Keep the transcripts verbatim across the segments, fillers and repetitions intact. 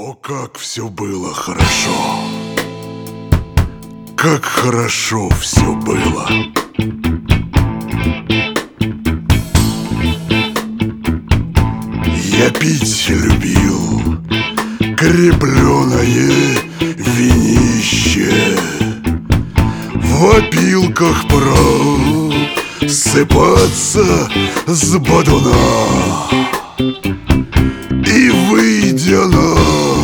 О, как все было хорошо! Как хорошо все было! Я пить любил крепленое винище, в опилках просыпаться с бодуна и, выйдя на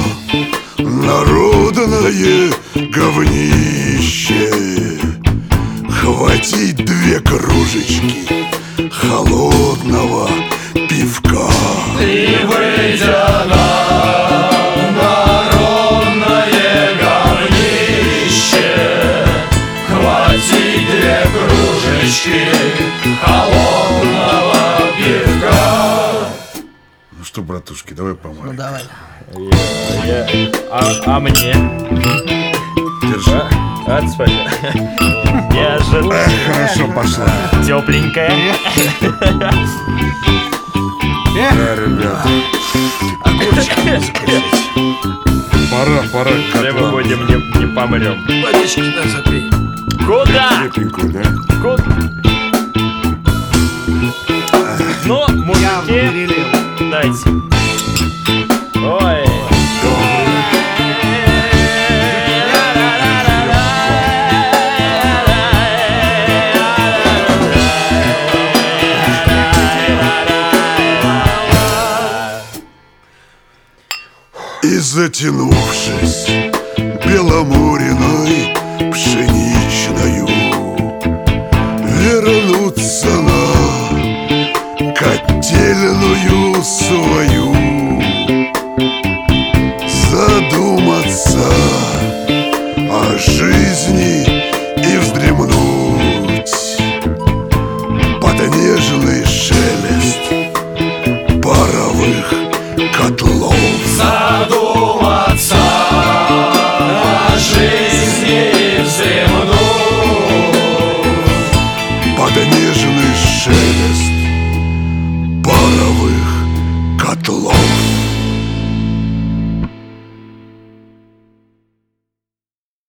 народное говнище, хватить две кружечки холодного пивка. И, выйдя на народное говнище, хватить две кружечки холодного пивка. Ну что, братушки, давай помоем. Ну давай. Я, я, а, а мне? Держи. А, от спасибо. Неожиданно. Эх, хорошо пошло. Тепленькая. Да, ребят. Пора, пора. Все мы будем, не, не помрем. Водички да запей. Куда? Крепенькую, да? Куда? Ну, Я мужики, перелил. дайте. Ой. И, затянувшись беломориной пшеничною, вернуться на котельную свою, задуматься о жизни и вздремнуть под нежный шелест паровых котлов. Задуматься о жизни и вздремнуть Под нежный шелест паровых котлов.